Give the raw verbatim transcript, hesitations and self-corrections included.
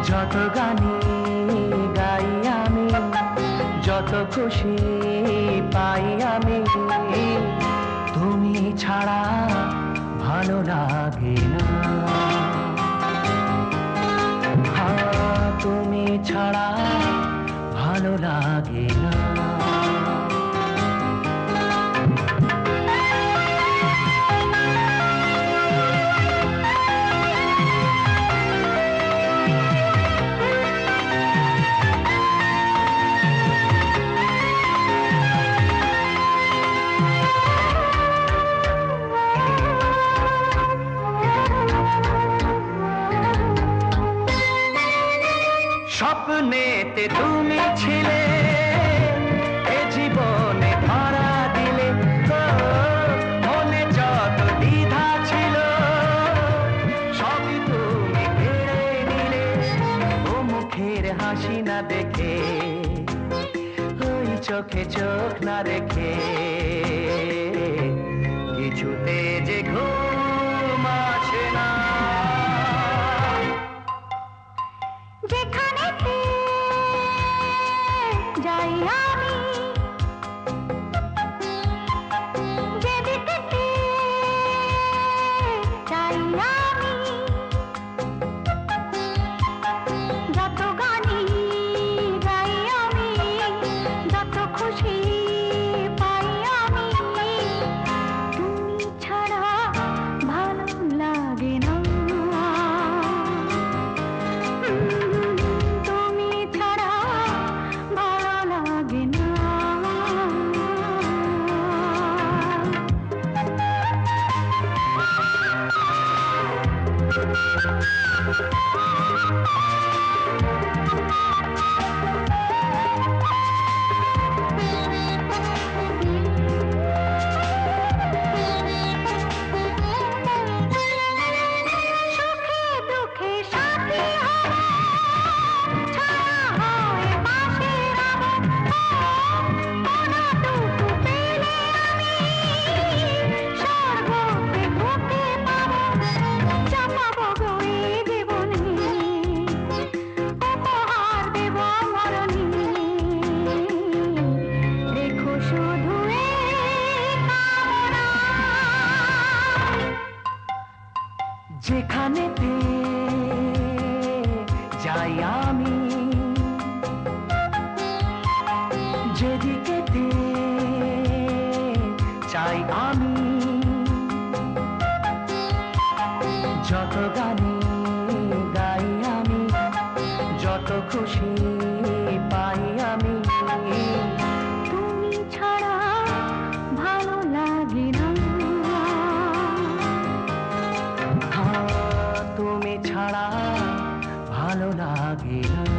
যত গানি গাই আমি, যত খুশি পাই আমি, তুমি ছাড়া ভালো লাগে না। হ্যাঁ, তুমি ছাড়া ভালো লাগে না। স্বপ্নেতে তুমি ছিলে, এ জীবনে ধরা দিলে। মনে যত দ্বিধা ছিল সবই তুমি কেড়ে নিলে। ও মুখের হাসি না দেখে, ওই চোখে চোখ না রেখে, কিছুতে যে ঘুম আসে না। যেখানেতে যাই আমি, যেদিকেতে চাই আমি, যত গানি গাই আমি, যত খুশি পাই আমি, তুমি ছাড়া ভালো লাগে না। যেখানেতে যাই আমি, যেদিকেতে চাই আমি, যত গানি গাই আমি, যত খুশি পাই আমি, তুমি ছাড়া ভালো লাগে না। তুমি ছাড়া ভালো লাগে না।